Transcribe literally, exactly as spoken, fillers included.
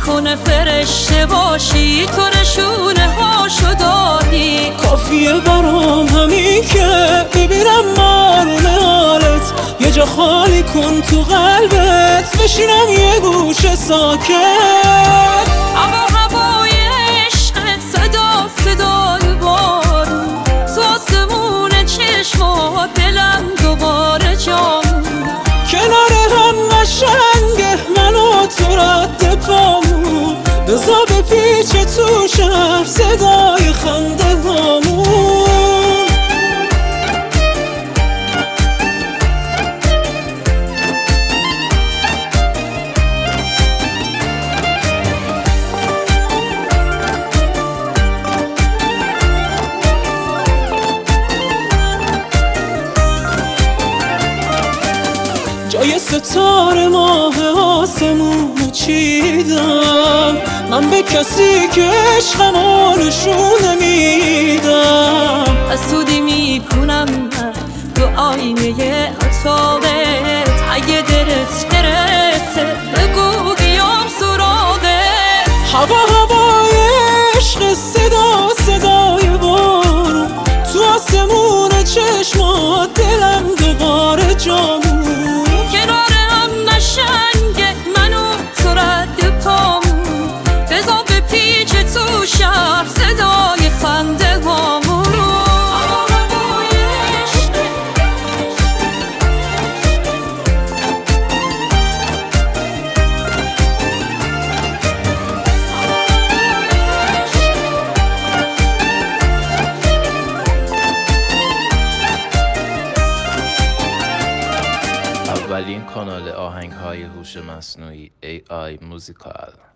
نکنه فرشته باشی، تو نشونه هاشو دادی. کافیه برام همین که ببینم مارون حالت، یه جا خالی کن تو قلبت، بشینم یه گوشه ساکت. هوا هوای عشقت، صدا صدای بارون، تو آسمون چشمات دلم دوباره جام. کنار هم قشنگه من و تو رد پامون، بزا به پیچ تو شهر صدای خنده هامون. جای ستاره ماه آسمون چیدم، من به کسی که عشقمو نشون نمیدم. حسودی میکنم من تو آینه اتاقت، اگه دلت گرفته بگو بیام سراغت. هوا هوای عشق، صدا صدای بارون، تو آسمون چشمات دلم دوباره جامون. کنار هم نشنگه منو تو رد پامون، بزا به پیچ تو شهر صدای خنده هامون. اولین کانال آهنگ‌های هوش مصنوعی ای آی موزیکال.